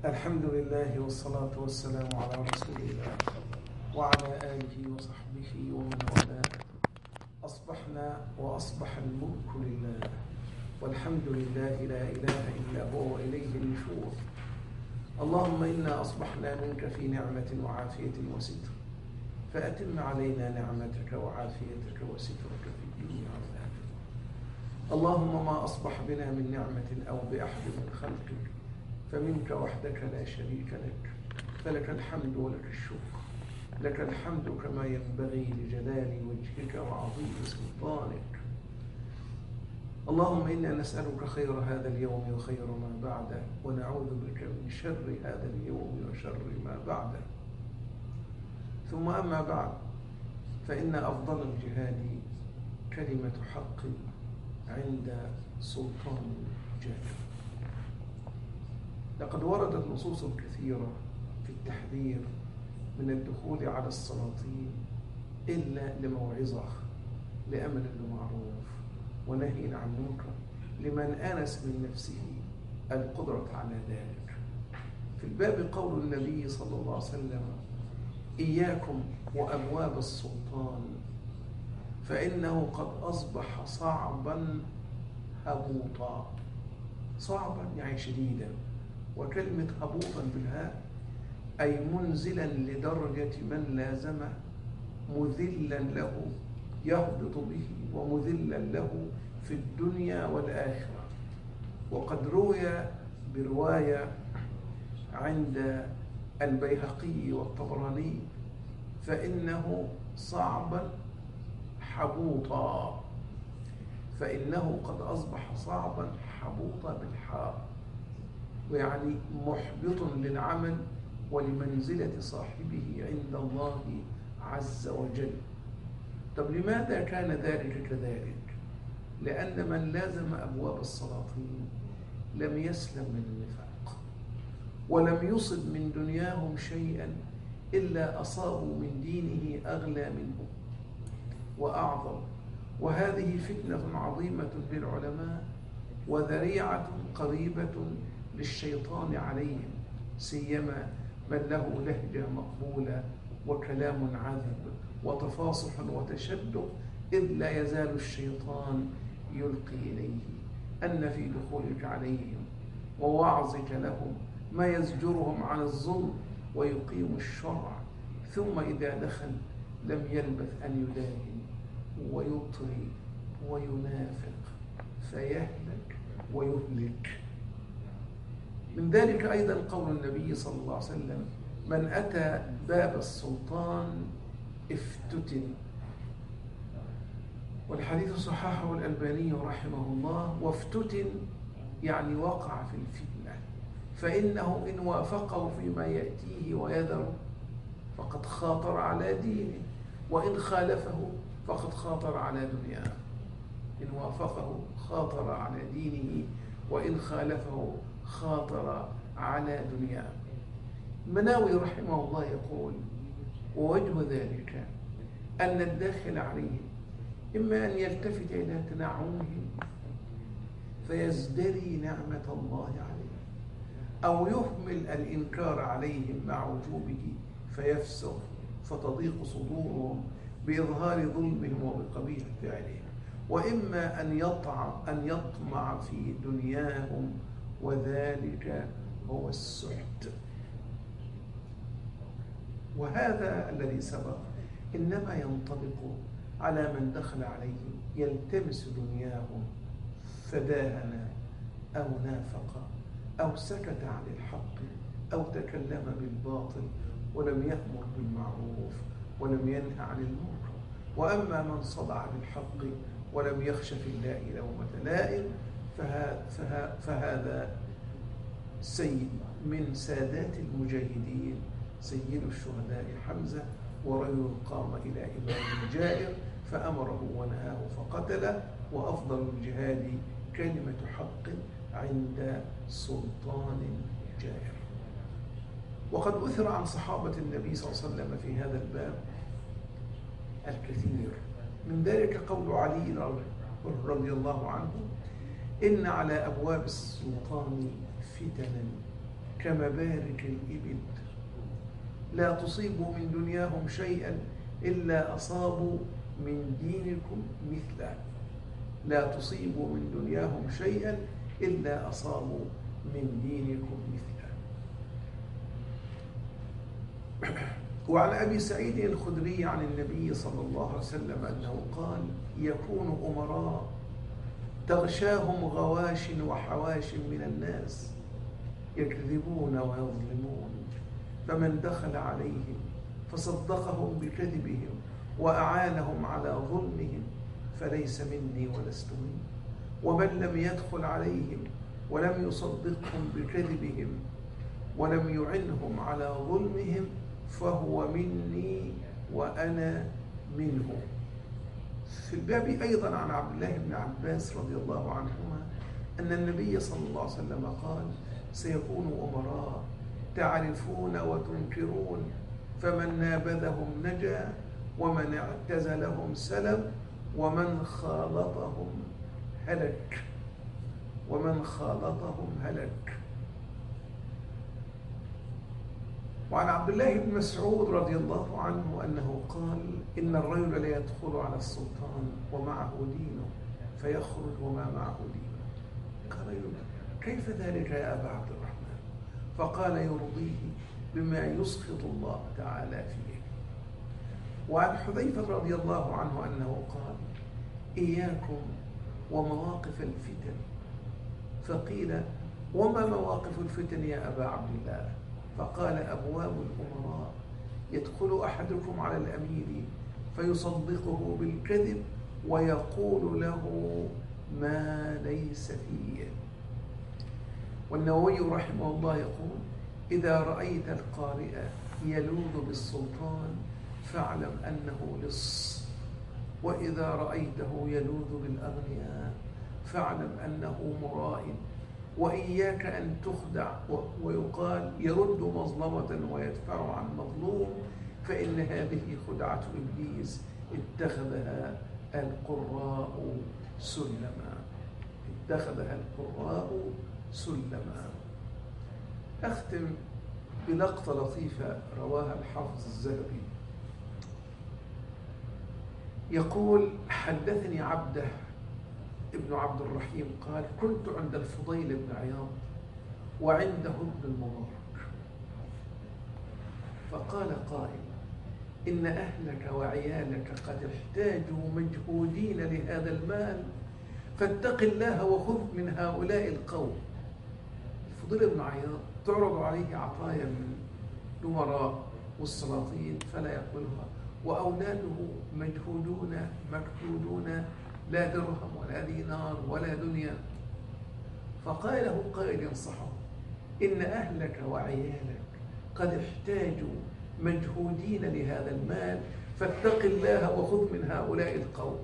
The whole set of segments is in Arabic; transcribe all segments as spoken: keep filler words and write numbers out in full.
الحمد لله والصلاة والسلام على رسول الله وعلى آله وصحبه ومن والاه. أصبحنا وأصبح الملك لله والحمد لله لا إله إلا هو وإليه النشور. اللهم إنا أصبحنا منك في نعمة وعافية وستر، فأتم علينا نعمتك وعافيتك وسترك في الدنيا والآخرة. اللهم ما أصبح بنا من نعمة أو بأحد من خلقك فمنك وحدك لا شريك لك، فلك الحمد ولك الشكر. لك الحمد كما ينبغي لجلال وجهك وعظيم سلطانك. اللهم إنا نسألك خير هذا اليوم وخير ما بعده، ونعوذ بك من شر هذا اليوم وشر ما بعده. ثم أما بعد، فإن أفضل الجهاد كلمة حق عند سلطان جائر. لقد وردت نصوص كثيرة في التحذير من الدخول على السلاطين إلا لموعظة، لأمر بمعروف ونهي عن منكر، لمن آنس من نفسه القدرة على ذلك. في الباب قول النبي صلى الله عليه وسلم: إياكم وأبواب السلطان فإنه قد أصبح صعبا هبوطا. صعبا يعني شديدا، وكلمة هبوطا بالهاء أي منزلا لدرجة من لازمه، مذلا له يهبط به ومذلا له في الدنيا والآخرة. وقد روي برواية عند البيهقي والطبراني: فإنه صعبا حبوطا، فإنه قد أصبح صعبا حبوطا بالحاء، ويعني محبط للعمل ولمنزلة صاحبه عند الله عز وجل. طب لماذا كان ذلك كذلك؟ لأن من لازم أبواب السلاطين لم يسلم من النفاق، ولم يصب من دنياهم شيئا إلا أصابوا من دينه أغلى منه وأعظم. وهذه فتنة عظيمة للعلماء وذريعة قريبة للشيطان عليهم، سيما من له لهجة مقبولة وكلام عذب وتفاصح وتشدق، إذ لا يزال الشيطان يلقي إليه أن في دخولك عليهم ووعظك لهم ما يزجرهم عن الظلم ويقيم الشرع. ثم إذا دخل لم يلبث أن يداهن ويطري وينافق فيهلك ويهلك. من ذلك أيضا قول النبي صلى الله عليه وسلم: من أتى باب السلطان افتتن. والحديث صححه الألباني رحمه الله. وافتتن يعني وقع في الفتنة، فإنه إن وافقه فيما يأتيه ويذر فقد خاطر على دينه، وإن خالفه فقد خاطر على دنياه. إن وافقه خاطر على دينه، وإن خالفه خاطر على دنياه. المناوي رحمه الله يقول: ووجه ذلك أن الداخل عليهم إما أن يلتفت إلى تنعمهم فيزدري نعمة الله عليه، أو يهمل الإنكار عليهم مع وجوبه فيفسق فتضيق صدورهم بإظهار ظلمهم وبقبيح فعلهم، وإما أن يطمع أن يطمع في دنياهم، وذلك هو السحت. وهذا الذي سبق إنما ينطبق على من دخل عليهم يلتمس دنياهم فداهن أو نافق أو سكت عن الحق أو تكلم بالباطل ولم يأمر بالمعروف ولم ينهى عن المنكر. وأما من صدع بالحق ولم يخش في الله لومة لائم فهذا, فهذا سيد من سادات المجاهدين، سيد الشهداء حمزة، ورجل قام إلى إمام جائر فأمره ونهاه فقتله. وأفضل الجهاد كلمة حق عند سلطان جائر. وقد أثر عن صحابة النبي صلى الله عليه وسلم في هذا الباب الكثير، من ذلك قول علي رضي الله عنه: إن على أبواب السلطان فتنا كمبارك الإبل، لا تصيبوا من دنياهم شيئا إلا أصابوا من دينكم مثله، لا تصيبوا من دنياهم شيئا إلا أصابوا من دينكم مثله. وعن أبي سعيد الخدري عن النبي صلى الله عليه وسلم أنه قال: يكون أمراء تغشاهم غواش وحواش من الناس يكذبون ويظلمون، فمن دخل عليهم فصدقهم بكذبهم وأعانهم على ظلمهم فليس مني ولست منه، ومن لم يدخل عليهم ولم يصدقهم بكذبهم ولم يعنهم على ظلمهم فهو مني وأنا منه. في الباب أيضا عن عبد الله بن عباس رضي الله عنهما أن النبي صلى الله عليه وسلم قال: سيكون أمراء تعرفون وتنكرون، فمن نابذهم نجا ومن اعتزلهم سلم ومن خالطهم هلك ومن خالطهم هلك. وعن عبد الله بن مسعود رضي الله عنه أنه قال: إن الرجل لا يدخل على السلطان ومعه دينه فيخرج وما معه دينه. قال: كيف ذلك يا أبا عبد الرحمن؟ فقال: يرضيه بما يسخط الله تعالى فيه. وعن حذيفة رضي الله عنه أنه قال: إياكم ومواقف الفتن. فقيل: وما مواقف الفتن يا أبا عبد الله؟ فقال: أبواب الأمراء يدخل أحدكم على الأمير فيصدقه بالكذب ويقول له ما ليس فيه. والنووي رحمه الله يقول: إذا رأيت القارئ يلوذ بالسلطان فاعلم أنه لص، وإذا رأيته يلوذ بالأغنياء فاعلم أنه مرائي. وإياك أن تخدع ويقال يرد مظلمة ويدفع عن مظلوم، فإن هذه خدعة إبليس اتخذها القراء سلما اتخذها القراء سلما. أختم بلقطة لطيفة رواها الحافظ الذهبي، يقول: حدثني عبده ابن عبد الرحيم قال: كنت عند الفضيل بن عياض وعنده ابن المبارك، فقال قائل: إن أهلك وعيالك قد احتاجوا مجهودين لهذا المال، فاتق الله وخذ من هؤلاء القوم. الفضيل بن عياض تعرض عليه عطايا من الأمراء والسلاطين فلا يقبلها، وأولاده مجهودون مكدودون، لا درهم ولا دينار ولا دنيا. فقال له قائل ينصحه: إن أهلك وعيالك قد احتاجوا مجهودين لهذا المال، فاتق الله وخذ من هؤلاء القوم.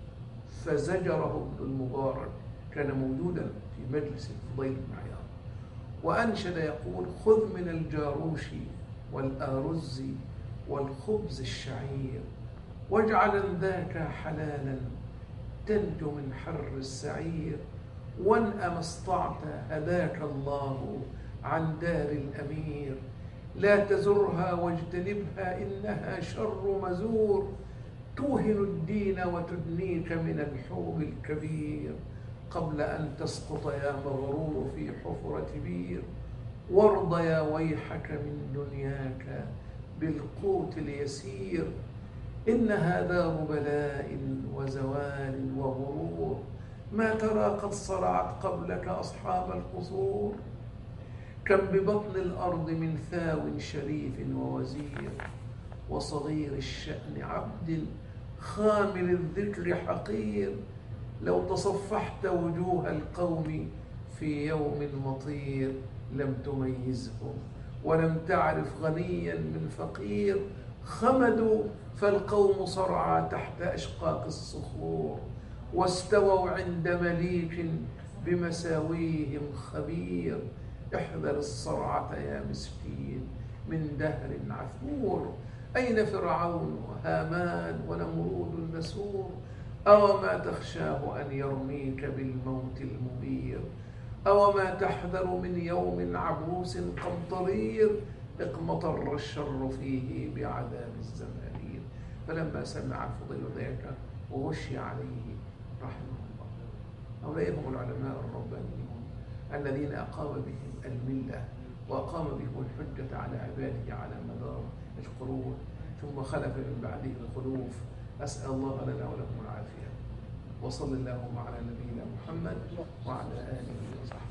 فزجره ابن المبارك، كان موجودا في مجلس الفضيل بن عياض، وأنشد يقول: خذ من الجاروش والآرز والخبز الشعير، واجعل ذاك حلالا تنجو من حر السعير، وان ما استطعت هداك الله عن دار الأمير، لا تزرها واجتنبها إنها شر مزور، توهن الدين وتدنيك من الحوب الكبير، قبل أن تسقط يا مغرور في حفرة بير، وارض يا ويحك من دنياك بالقوت اليسير، إنها دار بلاء وزوال وغرور، ما ترى قد صرعت قبلك أصحاب القصور، كم ببطن الأرض من ثاو شريف ووزير، وصغير الشأن عبد خامل الذكر حقير، لو تصفحت وجوه القوم في يوم مطير، لم تميزهم ولم تعرف غنيا من فقير، خمدوا فالقوم صرعى تحت أشقاق الصخور، واستووا عند مليك بمساويهم خبير، احذر الصرعة يا مسكين من دهر عثور، أين فرعون وهامان ونمرود النسور، أو ما تخشاه أن يرميك بالموت المبير، أو ما تحذر من يوم عبوس قمطرير اقمطر الشر فيه بعذاب الزمانين. فلما سمع الفضيل ذاك وغشي عليه رحمه الله. هؤلاء هم العلماء الربانيون الذين أقام بهم الملة وأقام بهم الحجة على عباده على مدار القرون، ثم خلف من بعدهم خلوف. أسأل الله لنا ولكم العافية، وصل اللهم على نبينا محمد وعلى آله وصحبه.